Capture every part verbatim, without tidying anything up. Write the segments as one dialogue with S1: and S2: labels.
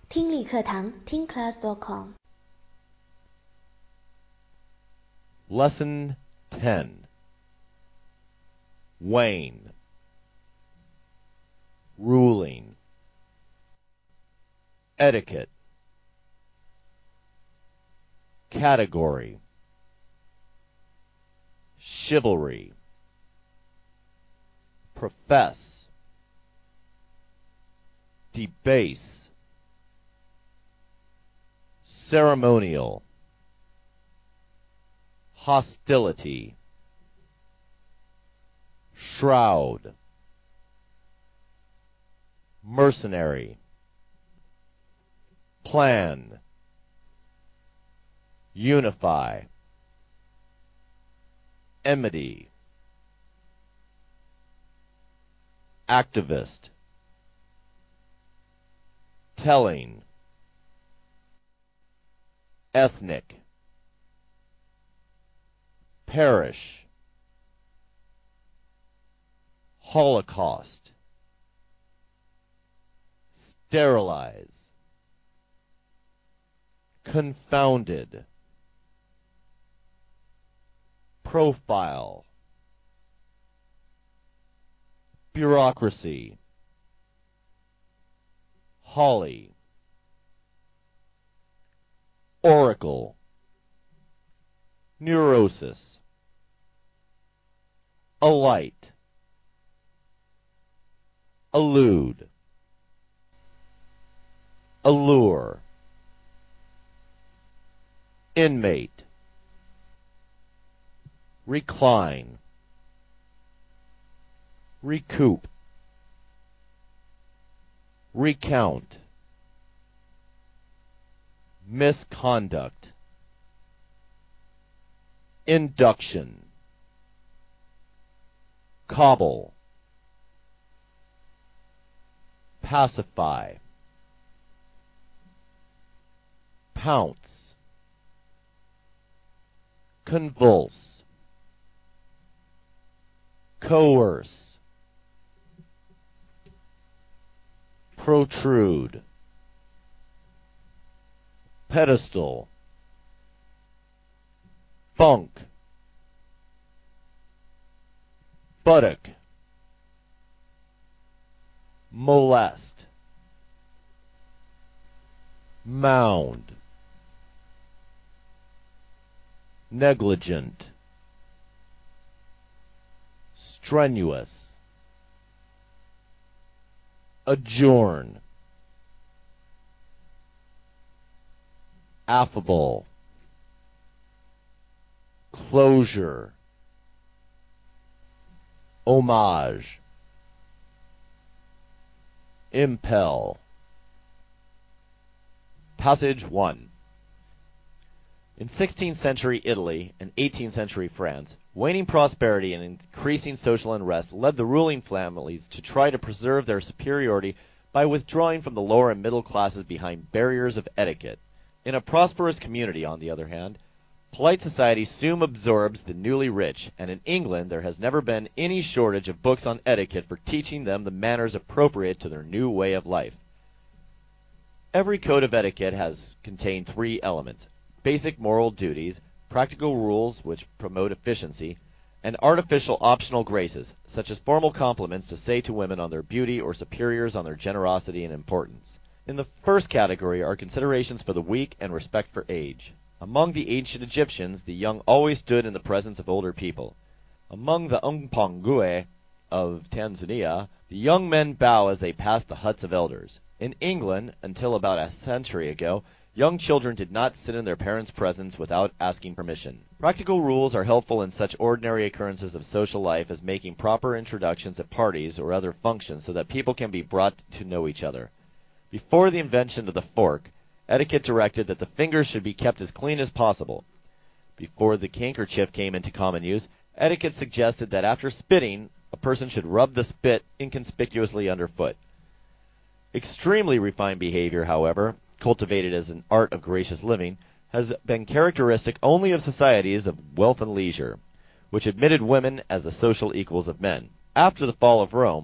S1: 听力课堂听 class dot com
S2: Lesson ten. Wane. Ruling. Etiquette. Category. Chivalry. Profess. Debase. Ceremonial. Hostility. Shroud. Mercenary. Plan. Unify. Enmity. Activist. Telling. Ethnic. Perish. Holocaust. Sterilize. Confounded. Profile. Bureaucracy. Holly. Oracle. Neurosis. Alight. Allude. Allure. Inmate. Recline. Recoup. Recount. Misconduct. Induction. Cobble. Pacify. Pounce. Convulse. Coerce. Protrude. Pedestal. Bunk. Buttock. Molest. Mound. Negligent. Strenuous. Adjourn. Affable. Closure. Homage. Impel. Passage one. In sixteenth century Italy and eighteenth century France, waning prosperity and increasing social unrest led the ruling families to try to preserve their superiority by withdrawing from the lower and middle classes behind barriers of etiquette. In a prosperous community, on the other hand, polite society soon absorbs the newly rich, and in England there has never been any shortage of books on etiquette for teaching them the manners appropriate to their new way of life. Every code of etiquette has contained three elements: basic moral duties, practical rules which promote efficiency, and artificial optional graces, such as formal compliments to say to women on their beauty or superiors on their generosity and importance. In the first category are considerations for the weak and respect for age. Among the ancient Egyptians, the young always stood in the presence of older people. Among the Mpongwe of Tanzania, the young men bow as they pass the huts of elders. In England, until about a century ago, young children did not sit in their parents' presence without asking permission. Practical rules are helpful in such ordinary occurrences of social life as making proper introductions at parties or other functions so that people can be brought to know each other. Before the invention of the fork, etiquette directed that the fingers should be kept as clean as possible. Before the handkerchief came into common use, etiquette suggested that after spitting, a person should rub the spit inconspicuously underfoot. Extremely refined behavior, however, cultivated as an art of gracious living, has been characteristic only of societies of wealth and leisure, which admitted women as the social equals of men. After the fall of Rome,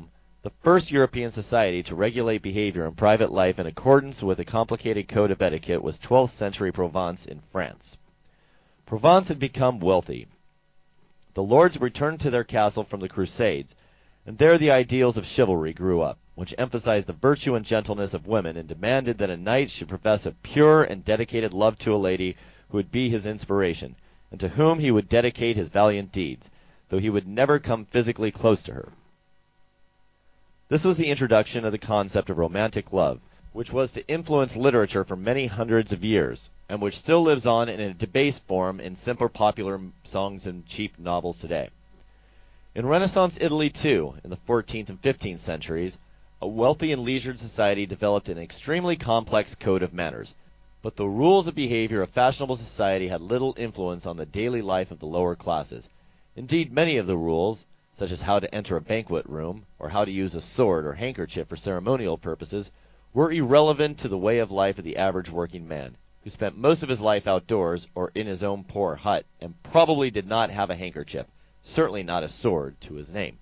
S2: The first European society to regulate behavior in private life in accordance with a complicated code of etiquette was twelfth century Provence in France. Provence had become wealthy. The lords returned to their castle from the Crusades, and there the ideals of chivalry grew up, which emphasized the virtue and gentleness of women and demanded that a knight should profess a pure and dedicated love to a lady who would be his inspiration, and to whom he would dedicate his valiant deeds, though he would never come physically close to her. This was the introduction of the concept of romantic love, which was to influence literature for many hundreds of years, and which still lives on in a debased form in simpler popular songs and cheap novels today. In Renaissance Italy, too, in the fourteenth and fifteenth centuries, a wealthy and leisured society developed an extremely complex code of manners, but the rules of behavior of fashionable society had little influence on the daily life of the lower classes. Indeed, many of the rules, such as how to enter a banquet room, or how to use a sword or handkerchief for ceremonial purposes, were irrelevant to the way of life of the average working man, who spent most of his life outdoors or in his own poor hut, and probably did not have a handkerchief, certainly not a sword, to his name.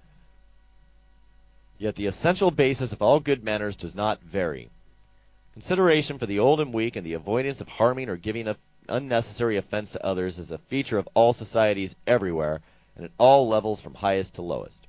S2: Yet the essential basis of all good manners does not vary. Consideration for the old and weak and the avoidance of harming or giving a unnecessary offense to others is a feature of all societies everywhere, and at all levels from highest to lowest.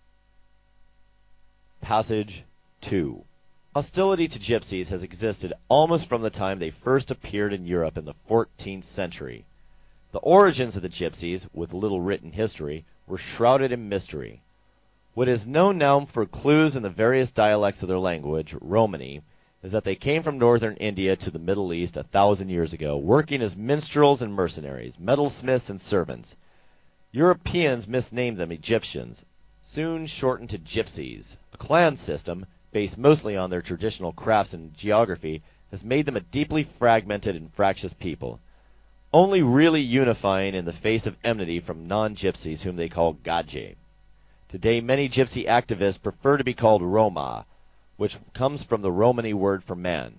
S2: Passage two. Hostility to gypsies has existed almost from the time they first appeared in Europe in the fourteenth century. The origins of the gypsies, with little written history, were shrouded in mystery. What is known now for clues in the various dialects of their language, Romany, is that they came from northern India to the Middle East a thousand years ago, working as minstrels and mercenaries, metalsmiths and servants. Europeans misnamed them Egyptians, soon shortened to gypsies. A clan system, based mostly on their traditional crafts and geography, has made them a deeply fragmented and fractious people, only really unifying in the face of enmity from non-gypsies whom they call Gadje. Today many gypsy activists prefer to be called Roma, which comes from the Romany word for man.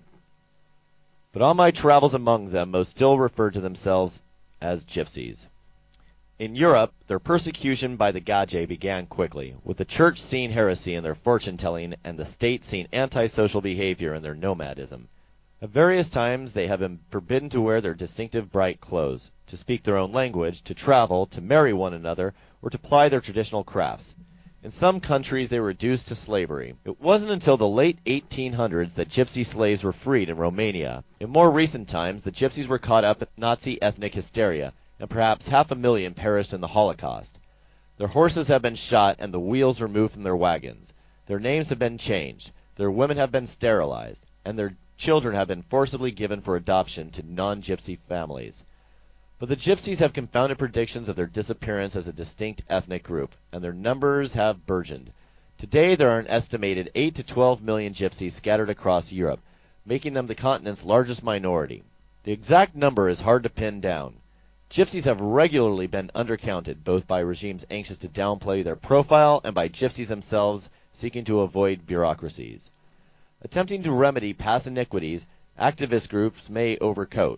S2: But on my travels among them, most still refer to themselves as gypsies. In Europe, their persecution by the Gadje began quickly, with the church seeing heresy in their fortune-telling and the state seeing antisocial behavior in their nomadism. At various times they have been forbidden to wear their distinctive bright clothes, to speak their own language, to travel, to marry one another, or to ply their traditional crafts. In some countries they were reduced to slavery. It wasn't until the late eighteen hundreds that gypsy slaves were freed in Romania. In more recent times, the gypsies were caught up in Nazi ethnic hysteria, and perhaps half a million perished in the Holocaust. Their horses have been shot and the wheels removed from their wagons. Their names have been changed, their women have been sterilized, and their children have been forcibly given for adoption to non-gypsy families. But the gypsies have confounded predictions of their disappearance as a distinct ethnic group, and their numbers have burgeoned. Today there are an estimated eight to twelve million gypsies scattered across Europe, making them the continent's largest minority. The exact number is hard to pin down. Gypsies have regularly been undercounted, both by regimes anxious to downplay their profile and by gypsies themselves seeking to avoid bureaucracies. Attempting to remedy past iniquities, activist groups may overcoat.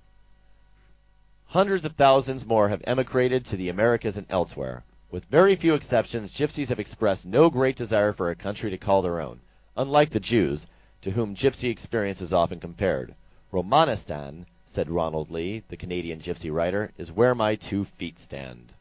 S2: Hundreds of thousands more have emigrated to the Americas and elsewhere. With very few exceptions, gypsies have expressed no great desire for a country to call their own, unlike the Jews, to whom gypsy experience is often compared. Romanistan, said Ronald Lee, the Canadian gypsy writer, is where my two feet stand.